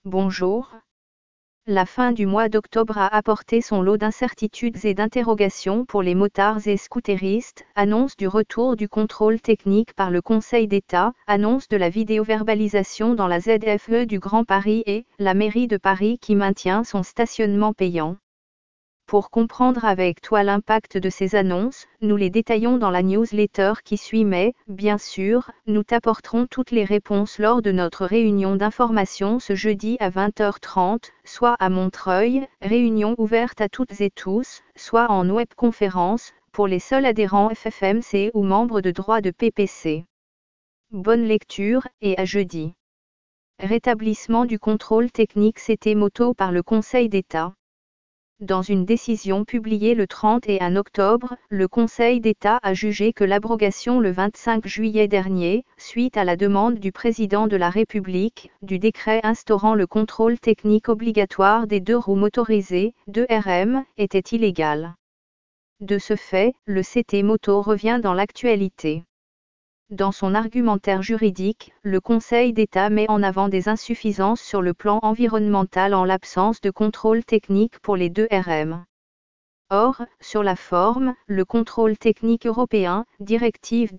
Bonjour. La fin du mois d'octobre a apporté son lot d'incertitudes et d'interrogations pour les motards et scooteristes, annonce du retour du contrôle technique par le Conseil d'État, annonce de la vidéoverbalisation dans la ZFE du Grand Paris et la mairie de Paris qui maintient son stationnement payant. Pour comprendre avec toi l'impact de ces annonces, nous les détaillons dans la newsletter qui suit, mais, bien sûr, nous t'apporterons toutes les réponses lors de notre réunion d'information ce jeudi à 20h30, soit à Montreuil, réunion ouverte à toutes et tous, soit en webconférence, pour les seuls adhérents FFMC ou membres de droit de PPC. Bonne lecture, et à jeudi. Rétablissement du contrôle technique CT Moto par le Conseil d'État. Dans une décision publiée le 31 octobre, le Conseil d'État a jugé que l'abrogation le 25 juillet dernier, suite à la demande du Président de la République, du décret instaurant le contrôle technique obligatoire des deux roues motorisées, 2RM, était illégale. De ce fait, le CT Moto revient dans l'actualité. Dans son argumentaire juridique, le Conseil d'État met en avant des insuffisances sur le plan environnemental en l'absence de contrôle technique pour les 2RM. Or, sur la forme, le contrôle technique européen, directive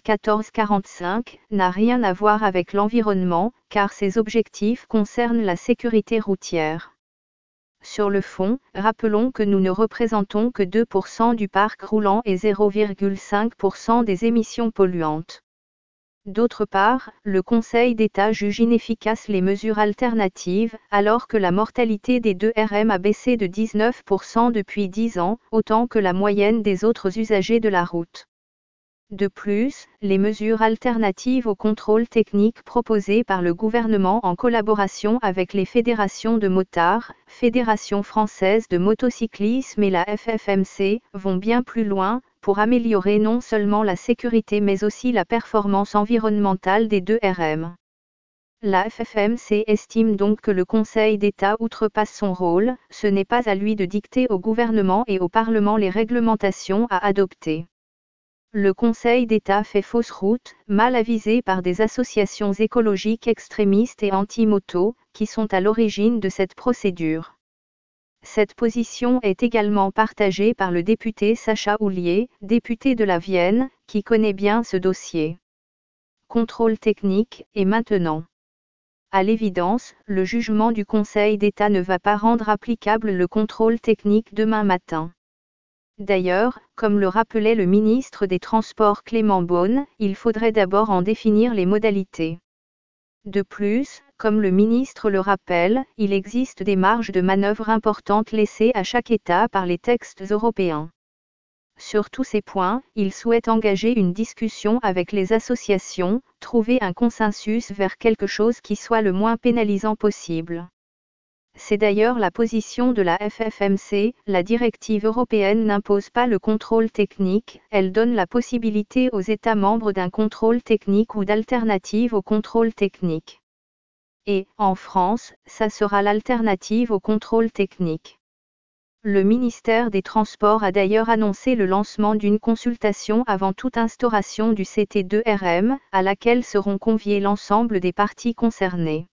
2014-45, n'a rien à voir avec l'environnement, car ses objectifs concernent la sécurité routière. Sur le fond, rappelons que nous ne représentons que 2% du parc roulant et 0,5% des émissions polluantes. D'autre part, le Conseil d'État juge inefficaces les mesures alternatives, alors que la mortalité des 2RM a baissé de 19% depuis 10 ans, autant que la moyenne des autres usagers de la route. De plus, les mesures alternatives au contrôle technique proposées par le gouvernement en collaboration avec les fédérations de motards, Fédération française de motocyclisme et la FFMC, vont bien plus loin, pour améliorer non seulement la sécurité mais aussi la performance environnementale des 2RM. La FFMC estime donc que le Conseil d'État outrepasse son rôle, ce n'est pas à lui de dicter au gouvernement et au Parlement les réglementations à adopter. Le Conseil d'État fait fausse route, mal avisé par des associations écologiques extrémistes et anti-moto, qui sont à l'origine de cette procédure. Cette position est également partagée par le député Sacha Houlié, député de la Vienne, qui connaît bien ce dossier. Contrôle technique, et maintenant. À l'évidence, le jugement du Conseil d'État ne va pas rendre applicable le contrôle technique demain matin. D'ailleurs, comme le rappelait le ministre des Transports Clément Beaune, il faudrait d'abord en définir les modalités. De plus, comme le ministre le rappelle, il existe des marges de manœuvre importantes laissées à chaque État par les textes européens. Sur tous ces points, il souhaite engager une discussion avec les associations, trouver un consensus vers quelque chose qui soit le moins pénalisant possible. C'est d'ailleurs la position de la FFMC, la directive européenne n'impose pas le contrôle technique, elle donne la possibilité aux États membres d'un contrôle technique ou d'alternative au contrôle technique. Et, en France, ça sera l'alternative au contrôle technique. Le ministère des Transports a d'ailleurs annoncé le lancement d'une consultation avant toute instauration du CT2RM, à laquelle seront conviés l'ensemble des parties concernées.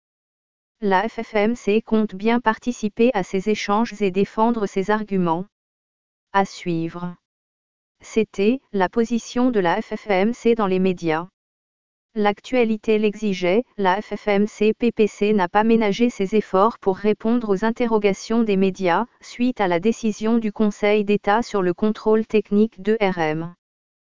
La FFMC compte bien participer à ces échanges et défendre ses arguments. À suivre. C'était la position de la FFMC dans les médias. L'actualité l'exigeait, la FFMC-PPC n'a pas ménagé ses efforts pour répondre aux interrogations des médias, suite à la décision du Conseil d'État sur le contrôle technique 2RM.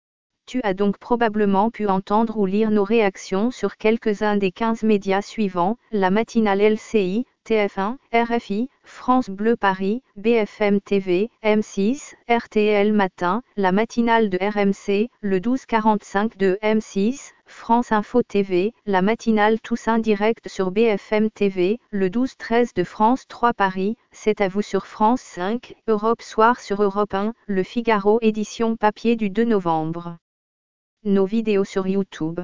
Tu as donc probablement pu entendre ou lire nos réactions sur quelques-uns des 15 médias suivants, la matinale LCI, TF1, RFI, France Bleu Paris, BFM TV, M6, RTL Matin, la matinale de RMC, le 12:45 de M6, France Info TV, la matinale Toussaint Direct sur BFM TV, le 12:13 de France 3 Paris, C'est à vous sur France 5, Europe Soir sur Europe 1, Le Figaro édition papier du 2 novembre. Nos vidéos sur YouTube.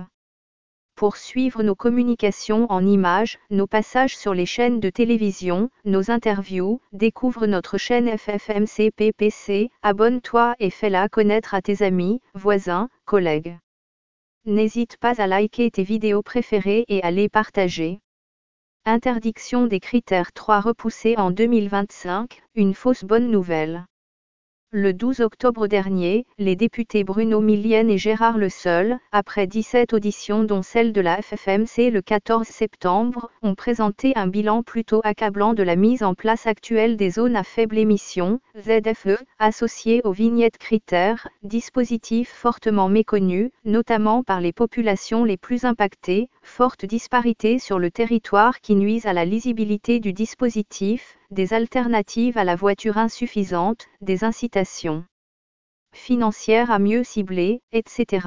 Pour suivre nos communications en images, nos passages sur les chaînes de télévision, nos interviews, découvre notre chaîne FFMC PPC, abonne-toi et fais-la connaître à tes amis, voisins, collègues. N'hésite pas à liker tes vidéos préférées et à les partager. Interdiction des critères 3 repoussée en 2025, une fausse bonne nouvelle. Le 12 octobre dernier, les députés Bruno Millienne et Gérard Le Seul, après 17 auditions dont celle de la FFMC le 14 septembre, ont présenté un bilan plutôt accablant de la mise en place actuelle des zones à faible émission, ZFE, associées aux vignettes critères, dispositif fortement méconnu, notamment par les populations les plus impactées, forte disparité sur le territoire qui nuisent à la lisibilité du dispositif, des alternatives à la voiture insuffisantes, des incitations financières à mieux cibler, etc.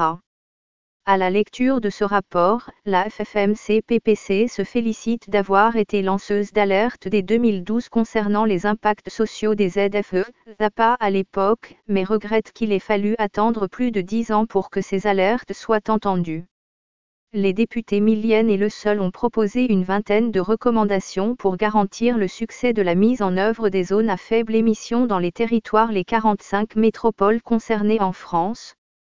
À la lecture de ce rapport, la FFMC-PPC se félicite d'avoir été lanceuse d'alerte dès 2012 concernant les impacts sociaux des ZFE, ZAPA à l'époque, mais regrette qu'il ait fallu attendre plus de 10 ans pour que ces alertes soient entendues. Les députés Millienne et Le Seul ont proposé une vingtaine de recommandations pour garantir le succès de la mise en œuvre des zones à faible émission dans les territoires les 45 métropoles concernées en France.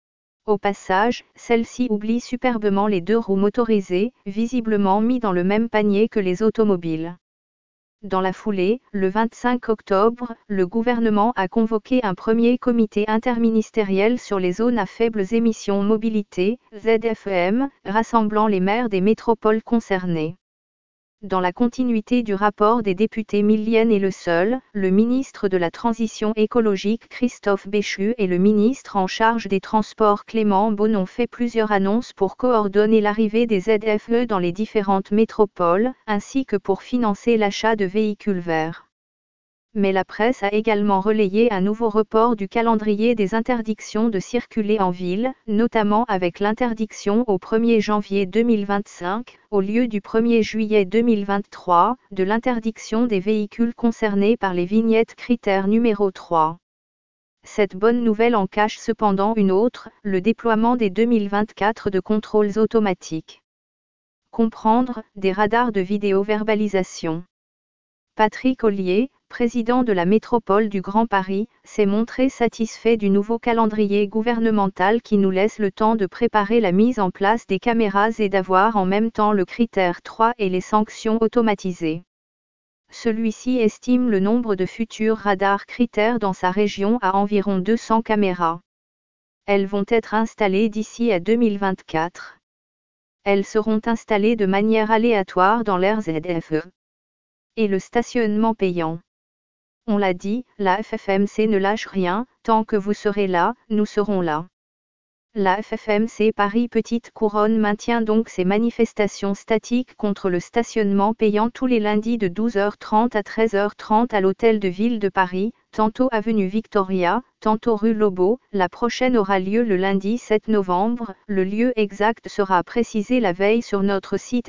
Au passage, celle-ci oublie superbement les deux roues motorisées, visiblement mis dans le même panier que les automobiles. Dans la foulée, le 25 octobre, le gouvernement a convoqué un premier comité interministériel sur les zones à faibles émissions mobilité, ZFEM, rassemblant les maires des métropoles concernées. Dans la continuité du rapport des députés Millienne et Le Seul, le ministre de la Transition écologique Christophe Béchu et le ministre en charge des Transports Clément Beaune ont fait plusieurs annonces pour coordonner l'arrivée des ZFE dans les différentes métropoles, ainsi que pour financer l'achat de véhicules verts. Mais la presse a également relayé un nouveau report du calendrier des interdictions de circuler en ville, notamment avec l'interdiction au 1er janvier 2025, au lieu du 1er juillet 2023, de l'interdiction des véhicules concernés par les vignettes critères numéro 3. Cette bonne nouvelle en cache cependant une autre, le déploiement dès 2024 de contrôles automatiques. Comprendre, des radars de vidéo-verbalisation. Patrick Ollier, président de la métropole du Grand Paris, s'est montré satisfait du nouveau calendrier gouvernemental qui nous laisse le temps de préparer la mise en place des caméras et d'avoir en même temps le critère 3 et les sanctions automatisées. Celui-ci estime le nombre de futurs radars critères dans sa région à environ 200 caméras. Elles vont être installées d'ici à 2024. Elles seront installées de manière aléatoire dans l'aire ZFE. Et le stationnement payant. On l'a dit, la FFMC ne lâche rien, tant que vous serez là, nous serons là. La FFMC Paris Petite Couronne maintient donc ses manifestations statiques contre le stationnement payant tous les lundis de 12h30 à 13h30 à l'Hôtel de Ville de Paris, tantôt avenue Victoria, tantôt rue Lobau. La prochaine aura lieu le lundi 7 novembre, le lieu exact sera précisé la veille sur notre site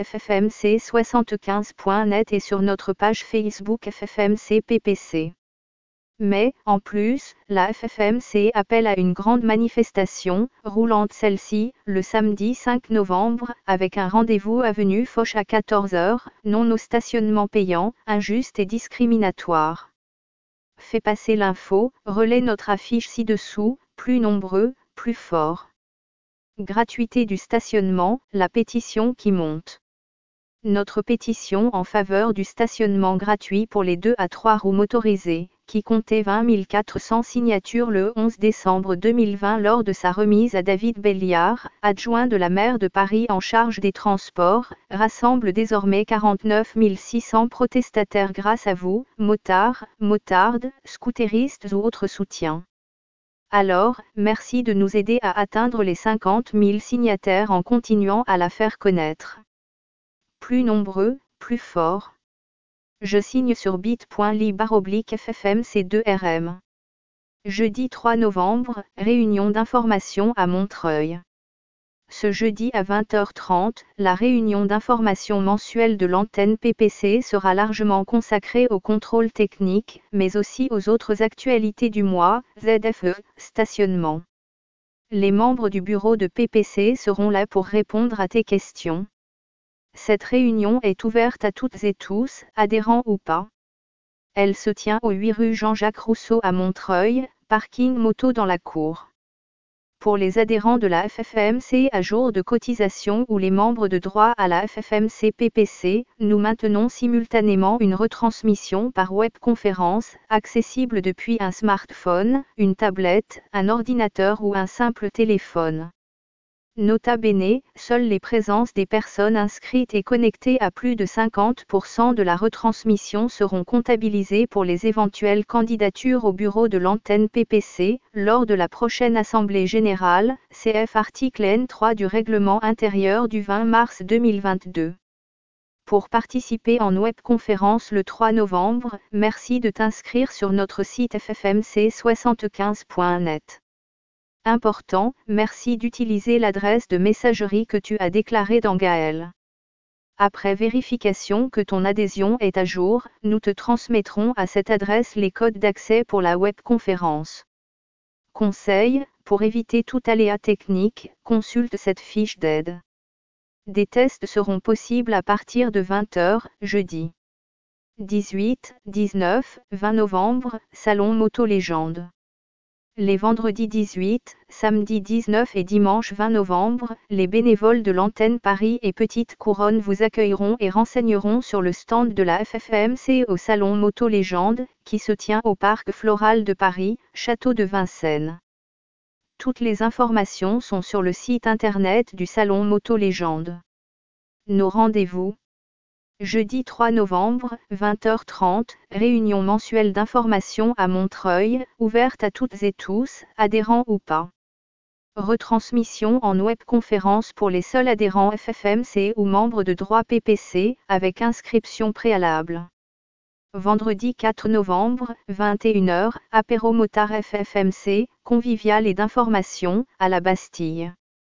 ffmc75.net et sur notre page Facebook FFMC PPC. Mais, en plus, la FFMC appelle à une grande manifestation, roulante celle-ci, le samedi 5 novembre, avec un rendez-vous avenue Foch à 14h, non au stationnement payant, injuste et discriminatoire. Fait passer l'info, relaie notre affiche ci-dessous, plus nombreux, plus fort. Gratuité du stationnement, la pétition qui monte. Notre pétition en faveur du stationnement gratuit pour les 2 à 3 roues motorisées, qui comptait 20 400 signatures le 11 décembre 2020 lors de sa remise à David Belliard, adjoint de la maire de Paris en charge des transports, rassemble désormais 49 600 protestataires grâce à vous, motards, motardes, scooteristes ou autres soutiens. Alors, merci de nous aider à atteindre les 50 000 signataires en continuant à la faire connaître. Plus nombreux, plus fort. Je signe sur bit.ly/ffmc2rm. Jeudi 3 novembre, réunion d'information à Montreuil. Ce jeudi à 20h30, la réunion d'information mensuelle de l'antenne PPC sera largement consacrée au contrôle technique, mais aussi aux autres actualités du mois, ZFE, stationnement. Les membres du bureau de PPC seront là pour répondre à tes questions. Cette réunion est ouverte à toutes et tous, adhérents ou pas. Elle se tient au 8 rue Jean-Jacques Rousseau à Montreuil, parking moto dans la cour. Pour les adhérents de la FFMC à jour de cotisation ou les membres de droit à la FFMC PPC, nous maintenons simultanément une retransmission par webconférence, accessible depuis un smartphone, une tablette, un ordinateur ou un simple téléphone. Nota bene, seules les présences des personnes inscrites et connectées à plus de 50% de la retransmission seront comptabilisées pour les éventuelles candidatures au bureau de l'antenne PPC, lors de la prochaine Assemblée générale, cf article N3 du règlement intérieur du 20 mars 2022. Pour participer en webconférence le 3 novembre, merci de t'inscrire sur notre site ffmc75.net. Important, merci d'utiliser l'adresse de messagerie que tu as déclarée dans Gaël. Après vérification que ton adhésion est à jour, nous te transmettrons à cette adresse les codes d'accès pour la webconférence. Conseil, pour éviter tout aléa technique, consulte cette fiche d'aide. Des tests seront possibles à partir de 20h, jeudi 18, 19, 20 novembre, Salon Moto Légende. Les vendredis 18, samedi 19 et dimanche 20 novembre, les bénévoles de l'antenne Paris et Petite Couronne vous accueilleront et renseigneront sur le stand de la FFMC au Salon Moto Légende, qui se tient au Parc Floral de Paris, Château de Vincennes. Toutes les informations sont sur le site internet du Salon Moto Légende. Nos rendez-vous. Jeudi 3 novembre, 20h30, réunion mensuelle d'information à Montreuil, ouverte à toutes et tous, adhérents ou pas. Retransmission en webconférence pour les seuls adhérents FFMC ou membres de droit PPC, avec inscription préalable. Vendredi 4 novembre, 21h, apéro motard FFMC, convivial et d'information, à la Bastille.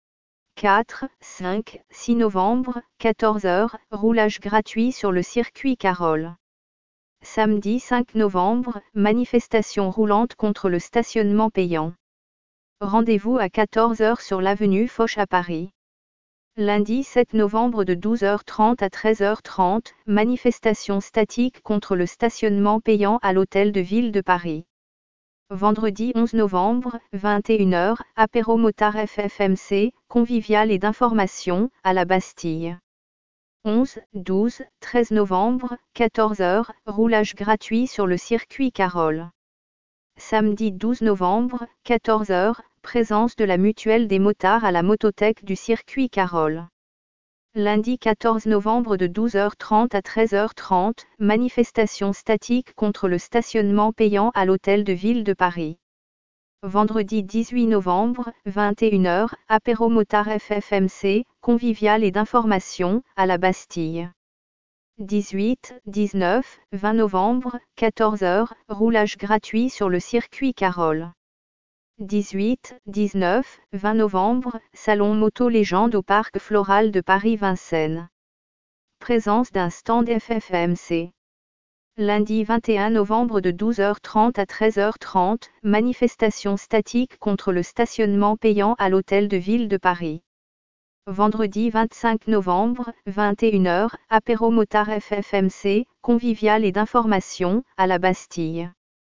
4, 5, 6 novembre, 14h, roulage gratuit sur le circuit Carole. Samedi 5 novembre, manifestation roulante contre le stationnement payant. Rendez-vous à 14h sur l'avenue Foch à Paris. Lundi 7 novembre de 12h30 à 13h30, manifestation statique contre le stationnement payant à l'hôtel de ville de Paris. Vendredi 11 novembre, 21h, apéro motard FFMC, convivial et d'information, à la Bastille. 11, 12, 13 novembre, 14h, roulage gratuit sur le circuit Carole. Samedi 12 novembre, 14h, présence de la mutuelle des motards à la motothèque du circuit Carole. Lundi 14 novembre de 12h30 à 13h30, manifestation statique contre le stationnement payant à l'hôtel de ville de Paris. Vendredi 18 novembre, 21h, apéro motard FFMC, convivial et d'information, à la Bastille. 18, 19, 20 novembre, 14h, roulage gratuit sur le circuit Carole. 18, 19, 20 novembre, Salon Moto Légende au Parc Floral de Paris-Vincennes. Présence d'un stand FFMC. Lundi 21 novembre de 12h30 à 13h30, manifestation statique contre le stationnement payant à l'hôtel de ville de Paris. Vendredi 25 novembre, 21h, apéro motard FFMC, convivial et d'information, à la Bastille.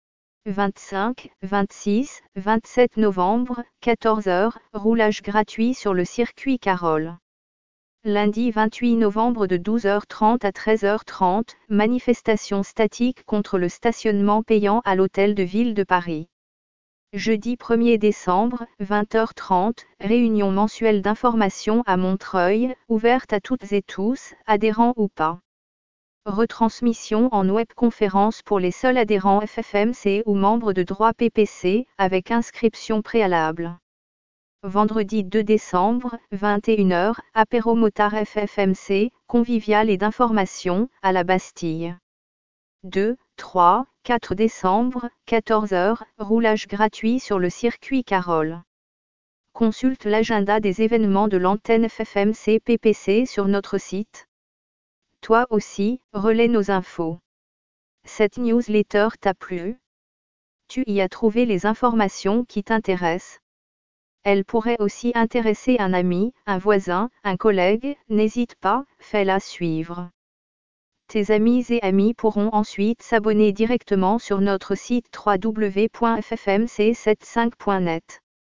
25, 26, 27 novembre, 14h, roulage gratuit sur le circuit Carole. Lundi 28 novembre de 12h30 à 13h30, manifestation statique contre le stationnement payant à l'hôtel de ville de Paris. Jeudi 1er décembre, 20h30, réunion mensuelle d'information à Montreuil, ouverte à toutes et tous, adhérents ou pas. Retransmission en webconférence pour les seuls adhérents FFMC ou membres de droit PPC, avec inscription préalable. Vendredi 2 décembre, 21h, apéro motard FFMC, convivial et d'information, à la Bastille. 2, 3, 4 décembre, 14h, roulage gratuit sur le circuit Carole. Consulte l'agenda des événements de l'antenne FFMC PPC sur notre site. Toi aussi, relaie nos infos. Cette newsletter t'a plu? Tu y as trouvé les informations qui t'intéressent? Elle pourrait aussi intéresser un ami, un voisin, un collègue, n'hésite pas, fais-la suivre. Tes amis et amis pourront ensuite s'abonner directement sur notre site www.ffmc75.net.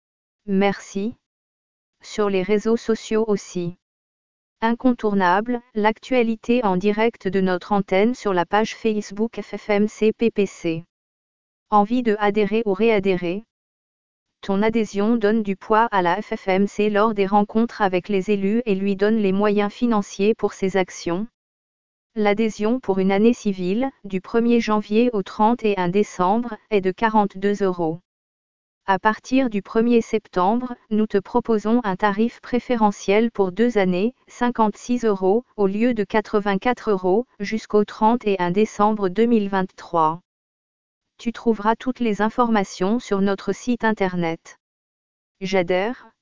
Merci. Sur les réseaux sociaux aussi. Incontournable, l'actualité en direct de notre antenne sur la page Facebook FFMC PPC. Envie de adhérer ou réadhérer? Ton adhésion donne du poids à la FFMC lors des rencontres avec les élus et lui donne les moyens financiers pour ses actions. L'adhésion pour une année civile, du 1er janvier au 31 décembre, est de 42 €. À partir du 1er septembre, nous te proposons un tarif préférentiel pour 2 années, 56 € au lieu de 84 € jusqu'au 31 décembre 2023. Tu trouveras toutes les informations sur notre site internet. J'adhère.